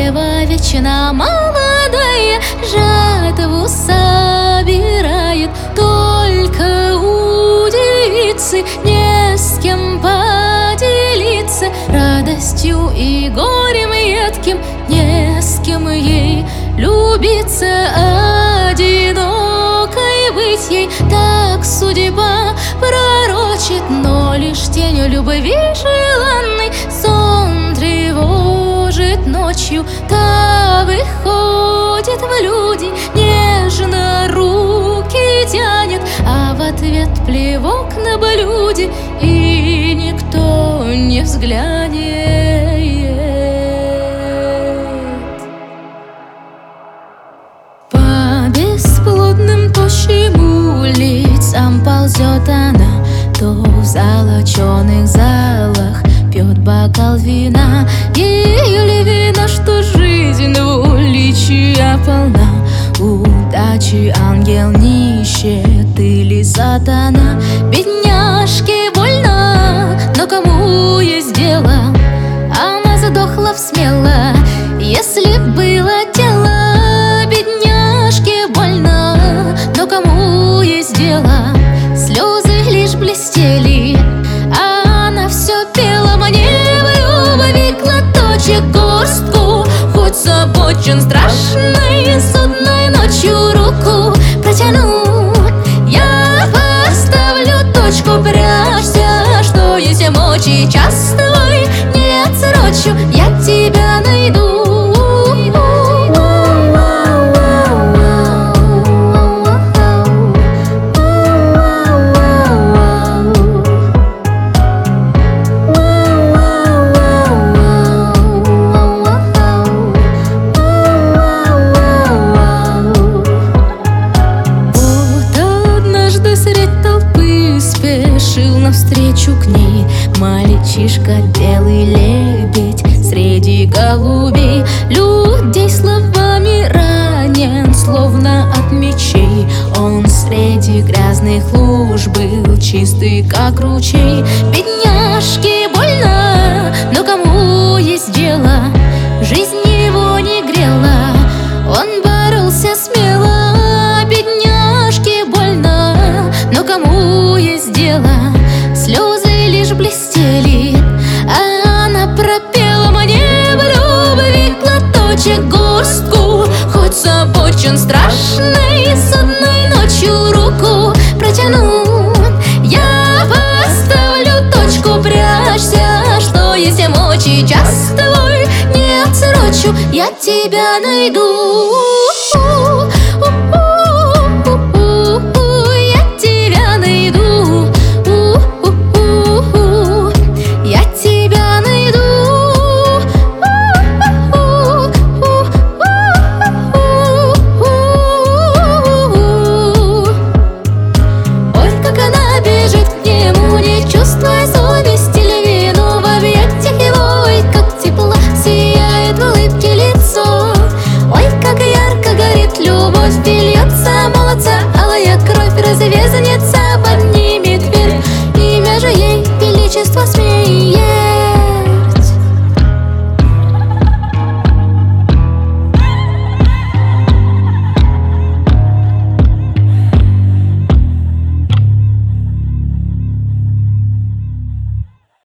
Дева вечно молодая жатву собирает, только у девицы не с кем поделиться радостью и горем едким, не с кем ей любиться, одинокой быть ей так судьба пророчит. Но лишь тенью любви желанной сон тревожит ночью, та выходит в люди, нежно руки тянет, а в ответ плевок на блюде, и никто не взглянет. По бесплодным тощим улицам ползет она, то в золоченых залах пьет бокал вина. Ее ли вина, что жизнь двуличия полна, удачи ангел нищет или сатана? Бедняжке больно, но кому есть дело? Она задохла всмело, если б было дело. Бедняжке больно, но кому есть дело? Слезы лишь блестели, а она все пела мне в любви клоточек горстку. Хоть забочен страшной судной ночью руку протяну, я поставлю точку. Прячься, что есть мочи, час твой не отсрочу, я тебя найду. Спешил навстречу к ней мальчишка, белый лебедь среди голубей. Людей словами ранен, словно от мечей. Он среди грязных луж был чистый, как ручей. Бедняжке больно, но кому есть дело? Жизнь его не грела, он боролся смело. Бедняжке больно, но кому есть дело? Слезы лишь блестели, а она пропела мне в любви клоточек горстку. Хоть забочен страшной судной ночью руку протяну, я поставлю точку. Прячься, что есть мочи, час твой не отсрочу, я тебя найду. Чувствуя совесть или вину в объятиях его, ой, как тепло сияет в улыбке лицо. Ой, как ярко горит любовь, и льется молодца алая кровь, развеянница.